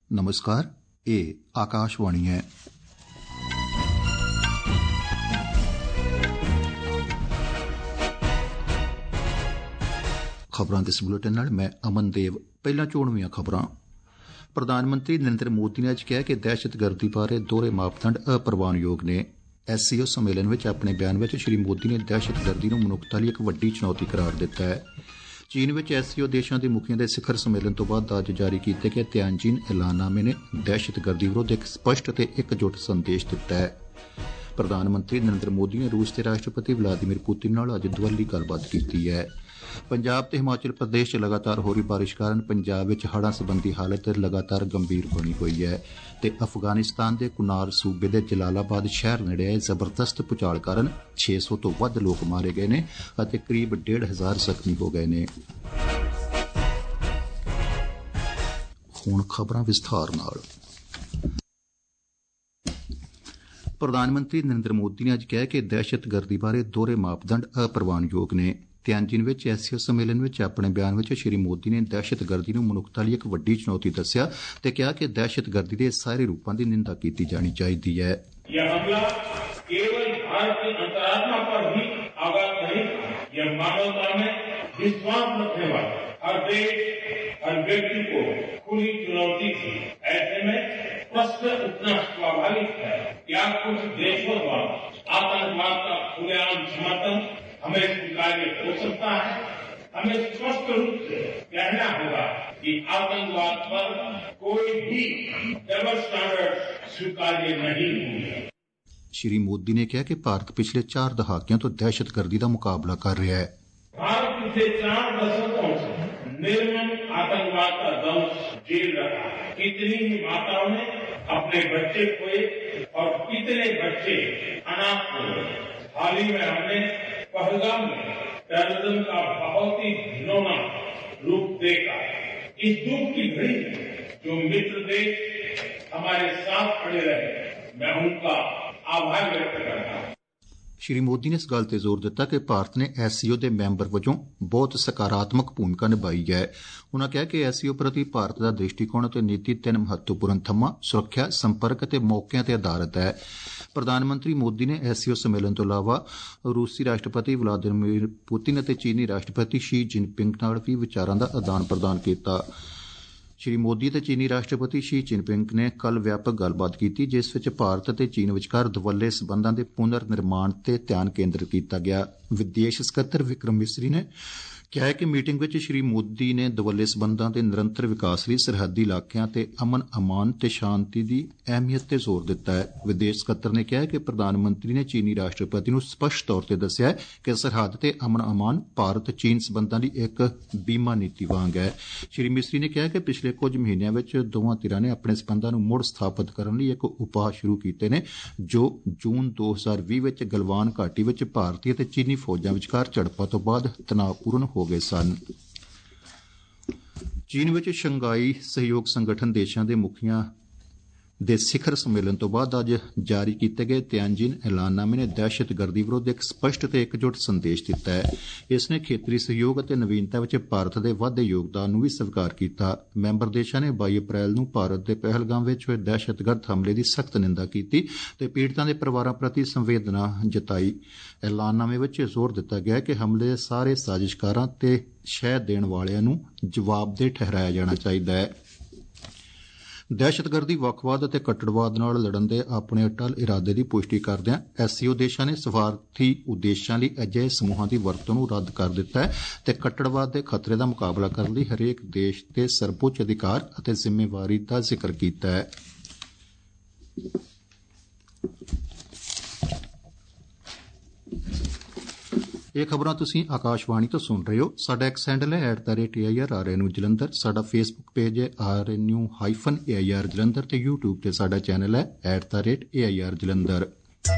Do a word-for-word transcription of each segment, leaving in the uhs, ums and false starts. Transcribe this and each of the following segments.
नमस्कार, ये आकाशवाणी है। खबरां दे इस बुलेटिन नाल मैं अमन देव। पहलां चोणवीआं खबरां। प्रधानमंत्री नरेंद्र मोदी ने अज कहा कि दहशतगर्दी बारे दोहरे मापदंड अप्रवानयोग ने। एस सी ओ सम्मेलन में अपने बयान में श्री मोदी ने दहशतगर्दी नूं मनुक्खता लई एक वड्डी चुनौती करार दिता है। चीन में एस सी ओ देशों के मुखिया के शिखर सम्मेलन तो बाद अज जारी किए गए तियानजिन ऐलाननामे ने दहशतगर्दी विरुद्ध एक स्पष्ट ते एकजुट संदेश दिता है। प्रधानमंत्री नरेंद्र मोदी ने रूस के राष्ट्रपति व्लादिमीर पुतिन नाल अज दुवल्ली गलबात की है। पंजाब ते हिमाचल प्रदेश च लगातार हो रही बारिश कारण पंजाब विच हड़ां संबंधी हालत लगातार गंभीर बनी हुई है ते अफगानिस्तान के कुनार सूबे के जलालाबाद शहर नेड़े आए जबरदस्त भूचाल कारण छे सौ तो वध लोग मारे गए ने अते करीब डेढ़ हजार जख्मी हो गए ने। हुण खबरां विस्तार नाल। प्रधानमंत्री नरेंद्र मोदी ने अज कहा कि दहशतगर्दी बारे दोहरे मापदंड अप्रवानयोग ने। तियानजिन में एस सी ओ सम्मेलन में अपने बयान में श्री मोदी ने दहशतगर्दी नूं मनुक्खता लई एक वड्डी चुनौती दस्सिया ते कहा कि दहशतगर्दी के सारे रूपों की निंदा की जानी चाहिए है। यह हमला केवल भारत की अंतरात्मा पर ही आघात नहीं, यह मानवता में विश्वास रखने वाले हर देश हर व्यक्ति को खुली चुनौती थी। ऐसे में प्रश्न उठना स्वाभाविक है, क्या कुछ देशों द्वारा आतंकवाद का खुलेआम समर्थन हमें स्वीकार्य हो सकता है? हमें स्पष्ट रूप से कहना होगा कि आतंकवाद पर कोई भी डबल स्टैंडर्ड स्वीकार्य नहीं होंगे। श्री मोदी ने कहा कि भारत पिछले चार दहाकियों तो दहशतगर्दी का मुकाबला कर रहा है। भारत पिछले चार दशकों से निर्मम आतंकवाद का दंश झेल रहा है। कितनी ही माताओं ने अपने बच्चे खोए और कितने बच्चे अनाथ हुए। हाल ही में हमने पहलगाम में टेररिज्म का बहुत ही घिनौना रूप देखा। इस दुख की घड़ी में जो मित्र देश हमारे साथ खड़े रहे, मैं उनका आभार व्यक्त करता हूं। श्री मोदी ने इस गल ते जोर दिता कि भारत ने एस सी ओ के मैंबर वजों बहुत सकारात्मक भूमिका निभाई है। उन्होंने कहा कि एस सी ओ प्रति भारत का दृष्टिकोण ते नीति तीन महत्वपूर्ण थम्मा सुरक्षा, संपर्क ते मौकों ते आधारित है। प्रधानमंत्री मोदी ने एस सी ओ सम्मेलन तो इलावा रूसी राष्ट्रपति व्लादिमीर पुतिन ते चीनी राष्ट्रपति शी जिनपिंग नाल भी विचारां दा आदान प्रदान किया। श्री मोदी ते चीनी राष्ट्रपति शी जिनपिंग ने कल व्यापक गलबात की जिस विच भारत ते चीन विचकार दुवल्ले संबंधां दे पुनर निर्माण ते ध्यान केंद्रित किया गया। विदेश सकत्तर विक्रम मिस्री ने कहा कि मीटिंग में श्री मोदी ने दुवल्ले संबंधां दे निरंतर विकास लई सरहदी इलाकिਆਂ ते अमन अमान ते शांति की अहमियत ते जोर दिता है। विदेश सकत्तर ने कहा कि प्रधानमंत्री ने चीनी राष्ट्रपति नूं स्पष्ट तौर ते दस्सिया है कि सरहद ते अमन अमान भारत चीन संबंधां दी एक बीमा नीति वांग है। श्री मिस्री ने कहा कि पिछले कुछ महीनों में दोवां धिरां ने अपने संबंधां नूं मुड़ स्थापित करने लई एक उपाय शुरू कीते ने जो जून दो हज़ार बीस विच गलवान घाटी विच भारतीय ते चीनी फौजां विचकार झड़पां तो बाद तनावपूर्ण हो गए सन। चीन विच शंघाई सहयोग संगठन देशों के मुखिया दे शिखर सम्मेलन तो बाद अज जारी किए गए तियानजिन ऐलाननामे ने दहशतगर्दी विरुद्ध एक स्पष्ट ते एकजुट संदेश दिता है। इसने खेतरी सहयोग और नवीनता विच भारत के वाधे योगदान नूं भी स्वीकार किया। मैंबर देशों ने बाई अप्रैल नूं भारत के पहलगाम विच होए दहशतगर्द हमले की सख्त निंदा की ते पीड़ितां दे परिवारां प्रति संवेदना जताई। ऐलाननामे विच जोर दिता गया कि हमले दे सारे साजिशकारां ते शह देण वालिआं नूं जवाबदेह ठहराया जाना चाहिए है। दहशतगर्दी वक्खवाद ਅਤੇ कट्टरवाद नाल लड़न दे अपने अटल इरादे की पुष्टि करदिआं एस सी ओ देशां ने स्वार्थी उद्देशां लई अजिहे समूहां की वरतों नूं रद्द कर दिता है ते कट्टरवाद के खतरे का मुकाबला करने लई हरेक देश के सर्वोच्च अधिकार ਅਤੇ जिम्मेवारी का जिक्र किया है। ਇਹ ਖਬਰਾਂ ਤੁਸੀਂ ਆਕਾਸ਼ਵਾਣੀ ਤੋਂ ਸੁਣ ਰਹੇ ਹੋ। ਸਾਡਾ ਐਕਸ ਹੈਂਡਲ ਹੈ at the rate A I R R N U Jalandhar. ਸਾਡਾ ਫੇਸਬੁੱਕ ਪੇਜ ਹੈ R N U hyphen A I R Jalandhar ਤੇ ਯੂਟਿਊਬ ਤੇ ਸਾਡਾ ਚੈਨਲ ਹੈ at the rate A I R Jalandhar.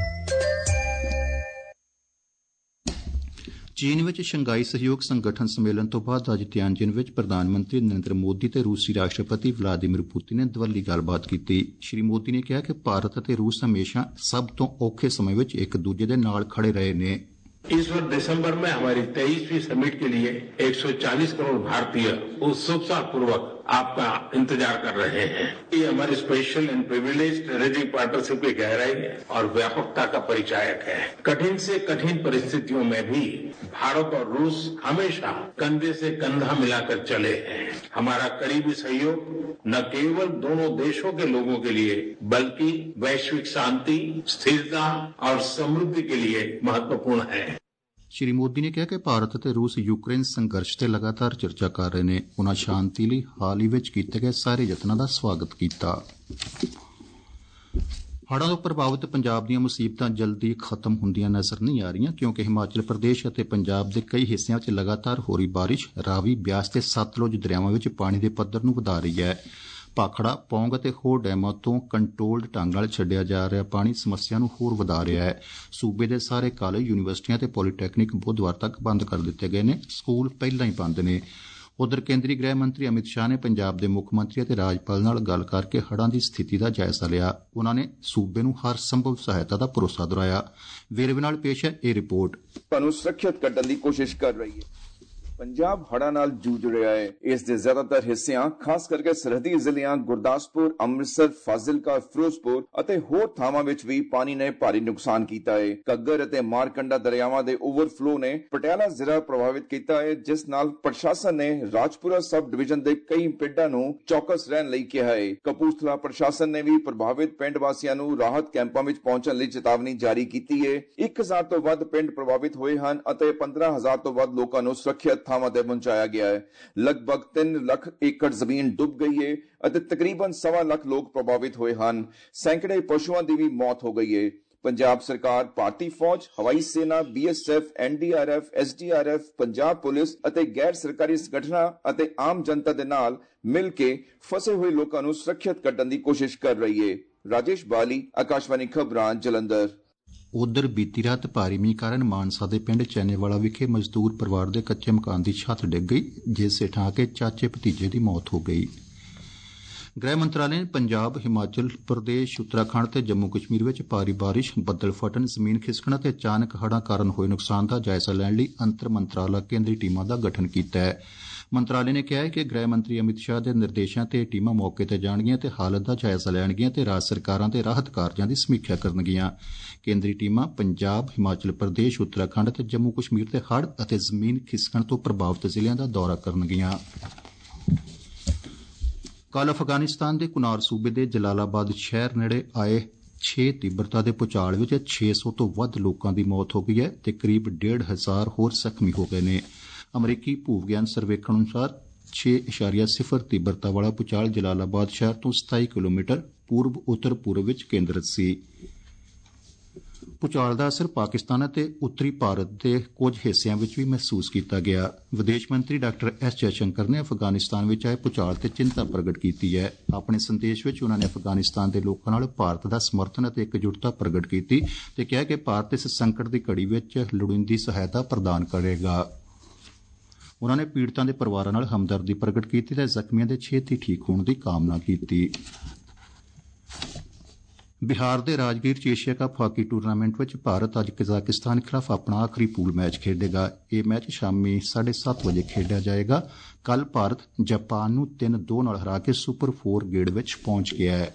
चीन विच शंघाई सहयोग संगठन सम्मेलन तो बाद अज तियानजिन विच प्रधानमंत्री नरेंद्र मोदी ते रूसी राष्ट्रपति व्लादिमीर पुतिन ने दवल्ली गलबात की। श्री मोदी ने कहा कि भारत ते रूस हमेशा सब तो औखे समय विच एक दूजे दे नाल खड़े रहे ने। इस वर्ष दिसंबर में हमारी तेईसवीं समिट के लिए एक सौ चालीस करोड़ भारतीय उत्सुकता पूर्वक आपका इंतजार कर रहे हैं। ये हमारी special and privilege strategic partnership की गहराई है और व्यापकता का परिचायक है। कठिन से कठिन परिस्थितियों में भी भारत और रूस हमेशा कंधे से कंधा मिलाकर चले हैं। हमारा करीबी सहयोग न केवल दोनों देशों के लोगों के लिए बल्कि वैश्विक शांति, स्थिरता और समृद्धि के लिए महत्वपूर्ण है। ਸ਼੍ਰੀ ਮੋਦੀ ਨੇ ਕਿਹਾ ਕਿ ਭਾਰਤ ਅਤੇ ਰੂਸ ਯੂਕਰੇਨ ਸੰਘਰਸ਼ ਤੇ ਲਗਾਤਾਰ ਚਰਚਾ ਕਰ ਰਹੇ ਨੇ। ਉਨ੍ਹਾਂ ਸ਼ਾਂਤੀ ਲਈ ਹਾਲ ਹੀ ਵਿੱਚ ਕੀਤੇ ਗਏ ਸਾਰੇ ਯਤਨਾਂ ਦਾ ਸਵਾਗਤ ਕੀਤਾ। ਹੜ੍ਹਾਂ ਤੋਂ ਪ੍ਰਭਾਵਿਤ ਪੰਜਾਬ ਦੀਆਂ ਮੁਸੀਬਤਾਂ ਜਲਦੀ ਖਤਮ ਹੁੰਦੀਆਂ ਨਜ਼ਰ ਨਹੀਂ ਆ ਰਹੀਆਂ, ਕਿਉਂਕਿ ਹਿਮਾਚਲ ਪ੍ਰਦੇਸ਼ ਅਤੇ ਪੰਜਾਬ ਦੇ ਕਈ ਹਿੱਸਿਆਂ ਵਿੱਚ ਲਗਾਤਾਰ ਹੋ ਰਹੀ ਬਾਰਿਸ਼ ਰਾਵੀ, ਬਿਆਸ ਤੇ ਸਤਲੁਜ ਦਰਿਆਵਾਂ ਵਿੱਚ ਪਾਣੀ ਦੇ ਪੱਧਰ ਨੂੰ ਵਧਾ ਰਹੀ ਹੈ। ਭਾਖੜਾ, ਪੌਂਗ ਅਤੇ ਹੋਰ ਡੈਮਾਂ ਤੋਂ ਕੰਟਰੋਲਡ ਢੰਗ ਨਾਲ ਛੱਡਿਆ ਜਾ ਰਿਹਾ ਪਾਣੀ ਸਮੱਸਿਆ ਨੂੰ ਹੋਰ ਵਧਾ ਰਿਹਾ ਹੈ। ਸੂਬੇ ਦੇ ਸਾਰੇ ਕਾਲਜ, ਯੂਨੀਵਰਸਿਟੀਆਂ ਅਤੇ ਪੋਲੀਟੈਕਨਿਕ ਬੁੱਧਵਾਰ ਤੱਕ ਬੰਦ ਕਰ ਦਿੱਤੇ ਗਏ ਨੇ। ਸਕੂਲ ਪਹਿਲਾਂ ਹੀ ਬੰਦ ਨੇ। ਉਧਰ ਕੇਂਦਰੀ ਗ੍ਰਹਿ ਮੰਤਰੀ ਅਮਿਤ ਸ਼ਾਹ ਨੇ ਪੰਜਾਬ ਦੇ ਮੁੱਖ ਮੰਤਰੀ ਅਤੇ ਰਾਜਪਾਲ ਨਾਲ ਗੱਲ ਕਰਕੇ ਹੜ੍ਹਾਂ ਦੀ ਸਥਿਤੀ ਦਾ ਜਾਇਜ਼ਾ ਲਿਆ। ਉਨ੍ਹਾਂ ਨੇ ਸੂਬੇ ਨੂੰ ਹਰ ਸੰਭਵ ਸਹਾਇਤਾ ਦਾ ਭਰੋਸਾ ਦਿਵਾਇਆ। ਵੇਰਵੇ ਨਾਲ ਪੇਸ਼ ਹੈ ਇਹ ਰਿਪੋਰਟ। ਤੁਹਾਨੂੰ ਸੁਰੱਖਿਅਤ ਕੱਢਣ ਦੀ ਕੋਸ਼ਿਸ਼ ਕਰ ਰਹੀ ਹੈ। ਪੰਜਾਬ ਹੜ੍ਹਾਂ ਨਾਲ ਜੂਝ ਰਿਹਾ ਹੈ। ਇਸ ਦੇ ਜ਼ਿਆਦਾਤਰ ਹਿੱਸਿਆਂ, ਖਾਸ ਕਰਕੇ ਸਰਹੱਦੀ ਜ਼ਿਲ੍ਹਿਆਂ ਗੁਰਦਾਸਪੁਰ, ਅੰਮ੍ਰਿਤਸਰ, ਫਾਜ਼ਿਲਕਾ, ਫਿਰੋਜ਼ਪੁਰ ਅਤੇ ਹੋਰ ਥਾਵਾਂ ਵਿੱਚ ਵੀ ਪਾਣੀ ਨੇ ਭਾਰੀ ਨੁਕਸਾਨ ਕੀਤਾ ਹੈ। ਘੱਗਰ ਅਤੇ ਮਾਰਕੰਡਾ ਦਰਿਆਵਾਂ ਦੇ ਓਵਰਫਲੋ ਨੇ ਪਟਿਆਲਾ ਜ਼ਿਲ੍ਹਾ ਪ੍ਰਭਾਵਿਤ ਕੀਤਾ ਹੈ, ਜਿਸ ਨਾਲ ਪ੍ਰਸ਼ਾਸਨ ਨੇ ਰਾਜਪੁਰਾ ਸਬ ਡਿਵੀਜ਼ਨ ਦੇ ਕਈ ਪਿੰਡਾਂ ਨੂੰ ਚੌਕਸ ਰਹਿਣ ਲਈ ਕਿਹਾ ਹੈ। ਕਪੂਰਥਲਾ ਪ੍ਰਸ਼ਾਸਨ ਨੇ ਵੀ ਪ੍ਰਭਾਵਿਤ ਪਿੰਡ ਵਾਸੀਆਂ ਨੂੰ ਰਾਹਤ ਕੈਂਪਾਂ ਵਿੱਚ ਪਹੁੰਚਣ ਲਈ ਚੇਤਾਵਨੀ ਜਾਰੀ ਕੀਤੀ ਹੈ। ਇੱਕ ਹਜ਼ਾਰ ਤੋਂ ਵੱਧ ਪਿੰਡ ਪ੍ਰਭਾਵਿਤ ਹੋਏ ਹਨ ਅਤੇ ਪੰਦਰਾਂ ਹਜ਼ਾਰ ਤੋਂ ਵੱਧ ਲੋਕਾਂ ਨੂੰ ਸੁਰੱਖਿਅਤ ਥਾਵਾਂ ਤੇ ਪਹੁੰਚਾਇਆ ਗਿਆ ਹੈ। ਲਗਭਗ ਤਿੰਨ ਲੱਖ ਏਕੜ ਜ਼ਮੀਨ ਡੁੱਬ ਗਈ ਹੈ ਅਤੇ ਤਕਰੀਬਨ ਸਵਾ ਲੱਖ ਲੋਕ ਪ੍ਰਭਾਵਿਤ ਹੋਏ ਹਨ। ਸੈਂਕੜੇ ਪਸ਼ੂਆਂ ਦੀ ਵੀ ਮੌਤ ਹੋ ਗਈ ਹੈ। ਪੰਜਾਬ ਸਰਕਾਰ, ਭਾਰਤੀ ਫੌਜ, ਹਵਾਈ ਸੈਨਾ, B S F, N D R F, S D R F, Punjab police ਅਤੇ ਗੈਰ ਸਰਕਾਰੀ ਸੰਗਠਨਾਂ ਅਤੇ ਆਮ ਜਨਤਾ ਦੇ ਨਾਲ ਮਿਲ ਕੇ ਫਸੇ ਹੋਏ ਲੋਕਾਂ ਨੂੰ ਸੁਰੱਖਿਅਤ ਕੱਢਣ ਦੀ ਕੋਸ਼ਿਸ਼ ਕਰ ਰਹੀ ਹੈ। ਰਾਜੇਸ਼ ਬਾਲੀ, ਆਕਾਸ਼ਵਾਣੀ ਖਬਰਾਂ, ਜਲੰਧਰ। ਉਧਰ ਬੀਤੀ ਰਾਤ ਭਾਰੀ ਮੀਂਹ ਕਾਰਨ ਮਾਨਸਾ ਦੇ ਪਿੰਡ ਚੈਨੇਵਾਲਾ ਵਿਖੇ ਮਜ਼ਦੂਰ ਪਰਿਵਾਰ ਦੇ ਕੱਚੇ ਮਕਾਨ ਦੀ ਛੱਤ ਡਿੱਗ ਗਈ, ਜਿਸ ਹੇਠਾਂ ਆ ਕੇ ਚਾਚੇ ਭਤੀਜੇ ਦੀ ਮੌਤ ਹੋ ਗਈ। ਗ੍ਰਹਿ ਮੰਤਰਾਲੇ ਨੇ ਪੰਜਾਬ, ਹਿਮਾਚਲ ਪ੍ਰਦੇਸ਼, ਉੱਤਰਾਖੰਡ ਤੇ ਜੰਮੂ ਕਸ਼ਮੀਰ ਵਿੱਚ ਭਾਰੀ ਬਾਰਿਸ਼, ਬੱਦਲ ਫਟਣ, ਜ਼ਮੀਨ ਖਿਸਕਣ ਅਤੇ ਅਚਾਨਕ ਹੜ੍ਹਾਂ ਕਾਰਨ ਹੋਏ ਨੁਕਸਾਨ ਦਾ ਜਾਇਜ਼ਾ ਲੈਣ ਲਈ ਅੰਤਰ ਮੰਤਰਾਲਾ ਕੇਂਦਰੀ ਟੀਮਾਂ ਦਾ ਗਠਨ ਕੀਤਾ ਹੈ। ਮੰਤਰਾਲੇ ਨੇ ਕਿਹਾ ਹੈ ਕਿ ਗ੍ਰਹਿ ਮੰਤਰੀ ਅਮਿਤ ਸ਼ਾਹ ਦੇ ਨਿਰਦੇਸ਼ਾਂ ਤੇ ਟੀਮਾਂ ਮੌਕੇ ਤੇ ਜਾਣਗੀਆਂ ਤੇ ਹਾਲਤ ਦਾ ਜਾਇਜ਼ਾ ਲੈਣਗੀਆਂ ਤੇ ਰਾਜ ਸਰਕਾਰਾਂ ਦੇ ਰਾਹਤ ਕਾਰਜਾਂ ਦੀ ਸਮੀਖਿਆ ਕਰਨਗੀਆਂ। ਕੇਂਦਰੀ ਟੀਮਾਂ ਪੰਜਾਬ, ਹਿਮਾਚਲ ਪ੍ਰਦੇਸ਼, ਉੱਤਰਾਖੰਡ ਅਤੇ ਜੰਮੂ ਕਸ਼ਮੀਰ ਦੇ ਹੜ੍ਹ ਅਤੇ ਜ਼ਮੀਨ ਖਿਸਕਣ ਤੋਂ ਪ੍ਰਭਾਵਿਤ ਜ਼ਿਲ੍ਹਿਆਂ ਦਾ ਦੌਰਾ ਕਰਨਗੀਆਂ। ਕੱਲ੍ਹ ਅਫਗਾਨਿਸਤਾਨ ਦੇ ਕੁਨਾਰ ਸੂਬੇ ਦੇ ਜਲਾਲਾਬਾਦ ਸ਼ਹਿਰ ਨੇੜੇ ਆਏ ਛੇ ਤੀਬਰਤਾ ਦੇ ਭੂਚਾਲ ਵਿੱਚ ਛੇ ਸੌ ਤੋਂ ਵੱਧ ਲੋਕਾਂ ਦੀ ਮੌਤ ਹੋ ਗਈ ਹੈ ਤੇ ਕਰੀਬ ਡੇਢ ਹਜ਼ਾਰ ਹੋਰ ਜ਼ਖਮੀ ਹੋ ਗਏ ਨੇ। ਅਮਰੀਕੀ ਭੂ ਵਿਗਿਆਨ ਸਰਵੇਖਣ ਅਨੁਸਾਰ ਛੇ ਇਸ਼ਾਰੀਆ ਸਿਫਰ ਤੀਬਰਤਾ ਵਾਲਾ ਭੂਚਾਲ ਜਲਾਲਾਬਾਦ ਸ਼ਹਿਰ ਤੋਂ ਸਤਾਈ ਕਿਲੋਮੀਟਰ ਪੂਰਬ ਉੱਤਰ ਪੂਰਬ ਵਿੱਚ ਕੇਂਦਰਿਤ ਸੀ। ਭੂਚਾਲ ਦਾ ਅਸਰ ਪਾਕਿਸਤਾਨ ਅਤੇ ਉੱਤਰੀ ਭਾਰਤ ਦੇ ਕੁਝ ਹਿੱਸਿਆਂ ਵਿੱਚ ਵੀ ਮਹਿਸੂਸ ਕੀਤਾ ਗਿਆ। ਵਿਦੇਸ਼ ਮੰਤਰੀ ਡਾ ਐਸ ਜੈਸ਼ੰਕਰ ਨੇ ਅਫਗਾਨਿਸਤਾਨ ਵਿੱਚ ਆਏ ਭੂਚਾਲ ਤੇ ਚਿੰਤਾ ਪ੍ਰਗਟ ਕੀਤੀ ਹੈ। ਆਪਣੇ ਸੰਦੇਸ਼ ਵਿੱਚ ਉਨ੍ਹਾਂ ਨੇ ਅਫਗਾਨਿਸਤਾਨ ਦੇ ਲੋਕਾਂ ਨਾਲ ਭਾਰਤ ਦਾ ਸਮਰਥਨ ਅਤੇ ਇਕਜੁੱਟਤਾ ਪ੍ਰਗਟ ਕੀਤੀ ਤੇ ਕਿਹਾ ਕਿ ਭਾਰਤ ਇਸ ਸੰਕਟ ਦੀ ਘੜੀ ਵਿੱਚ ਲੋੜੀਂਦੀ ਸਹਾਇਤਾ ਪ੍ਰਦਾਨ ਕਰੇਗਾ। ਉਨ੍ਹਾਂ ਨੇ ਪੀੜਤਾਂ ਦੇ ਪਰਿਵਾਰਾਂ ਨਾਲ ਹਮਦਰਦੀ ਪ੍ਰਗਟ ਕੀਤੀ ਤੇ ਜ਼ਖਮੀਆਂ ਦੇ ਛੇਤੀ ਠੀਕ ਹੋਣ ਦੀ ਕਾਮਨਾ ਕੀਤੀ। ਬਿਹਾਰ ਦੇ ਰਾਜਗੀਰ 'ਚ ਏਸ਼ੀਆ ਕੱਪ ਹਾਕੀ ਟੂਰਨਾਮੈਂਟ ਵਿੱਚ ਭਾਰਤ ਅੱਜ ਕਜ਼ਾਕਿਸਤਾਨ ਖਿਲਾਫ ਆਪਣਾ ਆਖਰੀ ਪੂਲ ਮੈਚ ਖੇਡੇਗਾ। ਇਹ ਮੈਚ ਸ਼ਾਮੀ ਸਾਢੇ ਸੱਤ ਵਜੇ ਖੇਡਿਆ ਜਾਏਗਾ। ਕੱਲ੍ਹ ਭਾਰਤ ਜਾਪਾਨ ਨੂੰ ਤਿੰਨ ਦੋ ਨਾਲ ਹਰਾ ਕੇ ਸੁਪਰ ਫੋਰ ਗੇੜ ਵਿੱਚ ਪਹੁੰਚ ਗਿਆ ਹੈ।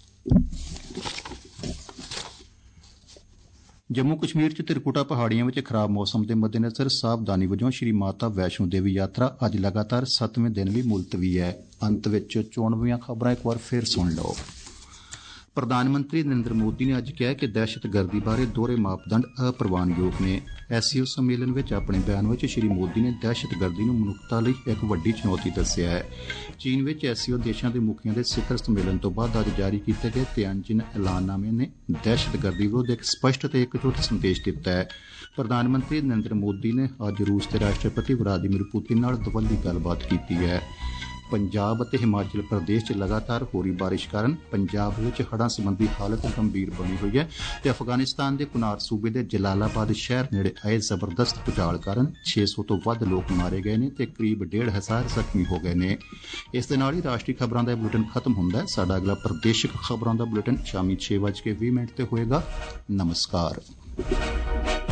ਜੰਮੂ ਕਸ਼ਮੀਰ 'ਚ ਤਿਰਕੁਟਾ ਪਹਾੜੀਆਂ ਵਿੱਚ ਖਰਾਬ ਮੌਸਮ ਦੇ ਮੱਦੇਨਜ਼ਰ ਸਾਵਧਾਨੀ ਵਜੋਂ ਸ਼੍ਰੀ ਮਾਤਾ ਵੈਸ਼ਨੋ ਦੇਵੀ ਯਾਤਰਾ ਅੱਜ ਲਗਾਤਾਰ ਸੱਤਵੇਂ ਦਿਨ ਵੀ ਮੁਲਤਵੀ ਹੈ। ਅੰਤ ਵਿੱਚ ਚੋਣਵੀਆਂ ਖਬਰਾਂ ਇੱਕ ਵਾਰ ਫਿਰ ਸੁਣ ਲਓ। ਪ੍ਰਧਾਨ ਮੰਤਰੀ ਨਰਿੰਦਰ ਮੋਦੀ ਨੇ ਅੱਜ ਕਿਹਾ ਕਿ ਦਹਿਸ਼ਤਗਰਦੀ ਬਾਰੇ ਦੋਹਰੇ ਮਾਪਦੰਡ ਅਪਰਵਾਨਯੋਗ ਨੇ। ਐਸਸੀਓ ਸੰਮੇਲਨ ਵਿੱਚ ਆਪਣੇ ਬਿਆਨ ਵਿੱਚ ਸ਼੍ਰੀ ਮੋਦੀ ਨੇ ਦਹਿਸ਼ਤਗਰਦੀ ਨੂੰ ਮਨੁੱਖਤਾ ਲਈ ਇੱਕ ਵੱਡੀ ਚੁਣੌਤੀ ਦੱਸਿਆ ਹੈ। ਚੀਨ ਵਿੱਚ ਐਸਸੀਓ ਦੇਸ਼ਾਂ ਦੇ ਮੁਖੀਆਂ ਦੇ ਸਿਖਰ ਸੰਮੇਲਨ ਤੋਂ ਬਾਅਦ ਅੱਜ ਜਾਰੀ ਕੀਤੇ ਗਏ ਤਿਆਨਜਿਨ ਐਲਾਨਨਾਮੇ ਨੇ ਦਹਿਸ਼ਤਗਰਦੀ ਵਿਰੁੱਧ ਇੱਕ ਸਪਸ਼ਟ ਅਤੇ ਇਕਜੁੱਟ ਸੰਦੇਸ਼ ਦਿੱਤਾ ਹੈ। ਪ੍ਰਧਾਨ ਮੰਤਰੀ ਨਰਿੰਦਰ ਮੋਦੀ ਨੇ ਅੱਜ ਰੂਸ ਦੇ ਰਾਸ਼ਟਰਪਤੀ ਵਲਾਦੀਮੀਰ ਪੁਤਿਨ ਨਾਲ ਦਵੱਲੀ ਗੱਲਬਾਤ ਕੀਤੀ ਹੈ। ਪੰਜਾਬ ਅਤੇ ਹਿਮਾਚਲ ਪ੍ਰਦੇਸ਼ 'ਚ ਲਗਾਤਾਰ ਹੋ ਰਹੀ ਬਾਰਿਸ਼ ਕਾਰਨ ਪੰਜਾਬ ਵਿੱਚ ਹੜ੍ਹਾਂ ਸੰਬੰਧੀ ਹਾਲਤ ਗੰਭੀਰ ਬਣੀ ਹੋਈ ਹੈ ਤੇ ਅਫਗਾਨਿਸਤਾਨ ਦੇ ਕੁਨਾਰ ਸੂਬੇ ਦੇ ਜਲਾਲਾਬਾਦ ਸ਼ਹਿਰ ਨੇੜੇ ਆਏ ਜ਼ਬਰਦਸਤ ਭੂਚਾਲ ਕਾਰਨ ਛੇ ਸੌ ਤੋਂ ਵੱਧ ਲੋਕ ਮਾਰੇ ਗਏ ਨੇ ਤੇ ਕਰੀਬ ਡੇਢ ਹਜ਼ਾਰ ਜ਼ਖਮੀ ਹੋ ਗਏ ਨੇ। ਇਸ ਦੇ ਨਾਲ ਹੀ ਰਾਸ਼ਟਰੀ ਖਬਰਾਂ ਦਾ ਬੁਲੇਟਿਨ ਖਤਮ ਹੁੰਦਾ ਹੈ। ਸਾਡਾ ਅਗਲਾ ਪ੍ਰਦੇਸ਼ਿਕ ਖਬਰਾਂ ਦਾ ਬੁਲੇਟਿਨ ਸ਼ਾਮੀ ਛੇ ਵੱਜ ਕੇ ਵੀਹ ਮਿੰਟ ਤੇ ਹੋਏਗਾ। ਨਮਸਕਾਰ।